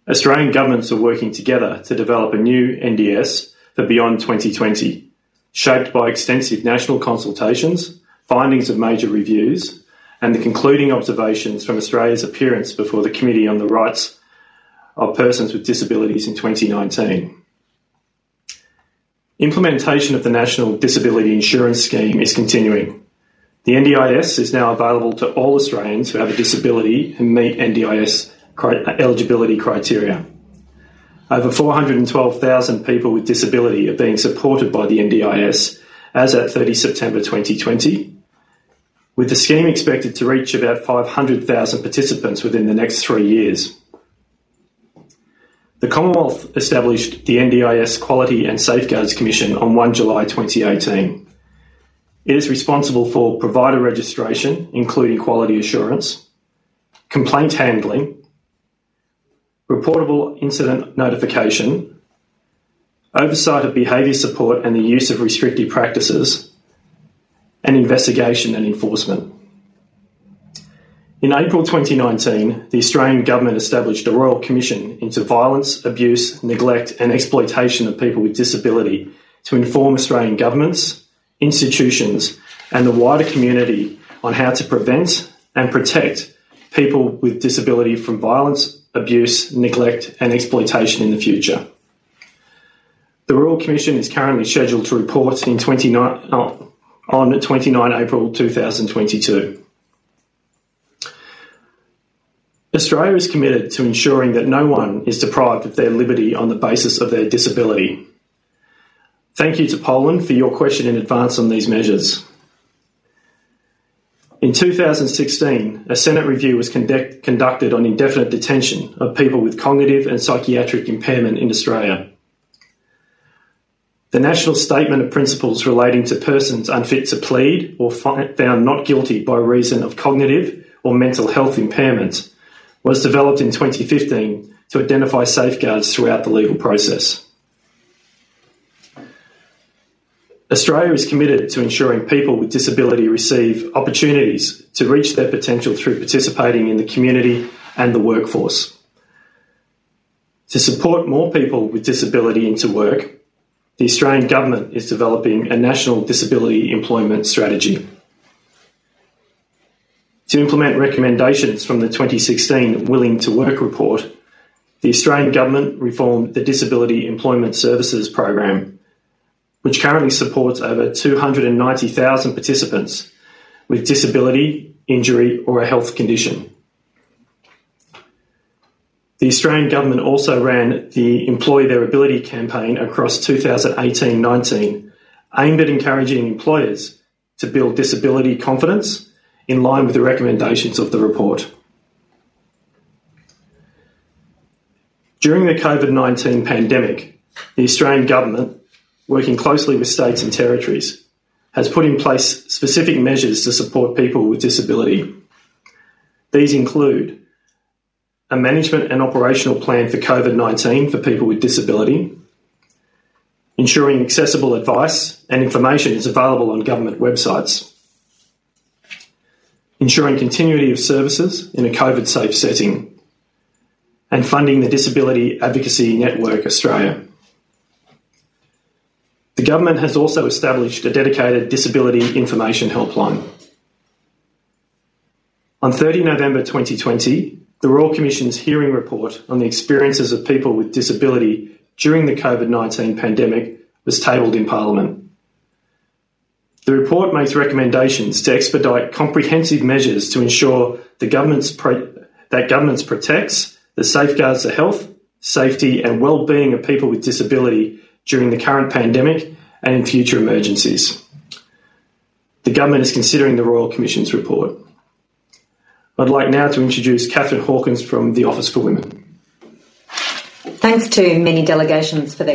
Australian governments are working together to develop a new NDIS for beyond 2020, shaped by extensive national consultations, findings of major reviews, and the concluding observations from Australia's appearance before the Committee on the Rights of Persons with Disabilities in 2019. Implementation of the National Disability Insurance Scheme is continuing. The NDIS is now available to all Australians who have a disability and meet NDIS eligibility criteria. Over 412,000 people with disability are being supported by the NDIS as at 30 September 2020, with the scheme expected to reach about 500,000 participants within the next 3 years. The Commonwealth established the NDIS Quality and Safeguards Commission on 1 July 2018. It is responsible for provider registration, including quality assurance, complaint handling, reportable incident notification, oversight of behaviour support and the use of restrictive practices, and investigation and enforcement. In April 2019, the Australian Government established a Royal Commission into Violence, Abuse, Neglect and Exploitation of People with Disability to inform Australian governments, institutions and the wider community on how to prevent and protect people with disability from violence, abuse, neglect and exploitation in the future. The Royal Commission is currently scheduled to report on 29 April 2022. Australia is committed to ensuring that no one is deprived of their liberty on the basis of their disability. Thank you to Poland for your question in advance on these measures. In 2016, a Senate review was conducted on indefinite detention of people with cognitive and psychiatric impairment in Australia. The National Statement of Principles relating to persons unfit to plead or found not guilty by reason of cognitive or mental health impairment was developed in 2015 to identify safeguards throughout the legal process. Australia is committed to ensuring people with disability receive opportunities to reach their potential through participating in the community and the workforce. To support more people with disability into work, the Australian Government is developing a national disability employment strategy. To implement recommendations from the 2016 Willing to Work report, the Australian Government reformed the Disability Employment Services Program, which currently supports over 290,000 participants with disability, injury or a health condition. The Australian Government also ran the Employ Their Ability campaign across 2018-19, aimed at encouraging employers to build disability confidence in line with the recommendations of the report. During the COVID-19 pandemic, the Australian Government, working closely with states and territories, has put in place specific measures to support people with disability. These include a management and operational plan for COVID-19 for people with disability, ensuring accessible advice and information is available on government websites, ensuring continuity of services in a COVID-safe setting, and funding the Disability Advocacy Network Australia. The Government has also established a dedicated disability information helpline. On 30 November 2020, the Royal Commission's hearing report on the experiences of people with disability during the COVID-19 pandemic was tabled in Parliament. The report makes recommendations to expedite comprehensive measures to ensure that governments protects the safeguards the health, safety and well-being of people with disability during the current pandemic and in future emergencies. The Government is considering the Royal Commission's report. I'd like now to introduce Catherine Hawkins from the Office for Women. Thanks to many delegations for their